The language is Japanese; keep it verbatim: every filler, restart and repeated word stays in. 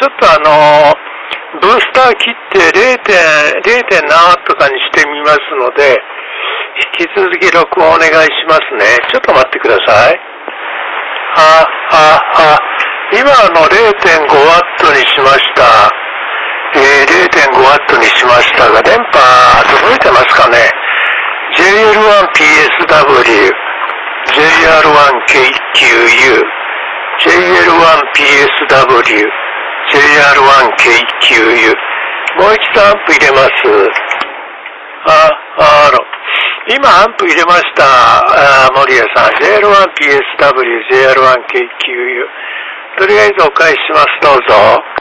ょっとあの、ブースター切って れいてんなな とかにしてみますので、引き続き録音お願いしますね。ちょっと待ってください。あ、あ、あ、今の れいてんごワット にしました。えー、れいてんごワット にしましたが、電波届いてますかね？ ジェイエルワンピーエスダブリュー、ジェイアールワンケーキューユー、ジェイエルワンピーエスダブリュー、ジェイアールワンケーキューユー、もう一度アンプ入れます。あ、あの、今アンプ入れました。あ、森谷さん。ジェイエルワンピーエスダブリュー、ジェイアールワンケーキューユー。とりあえずお返しします。どうぞ。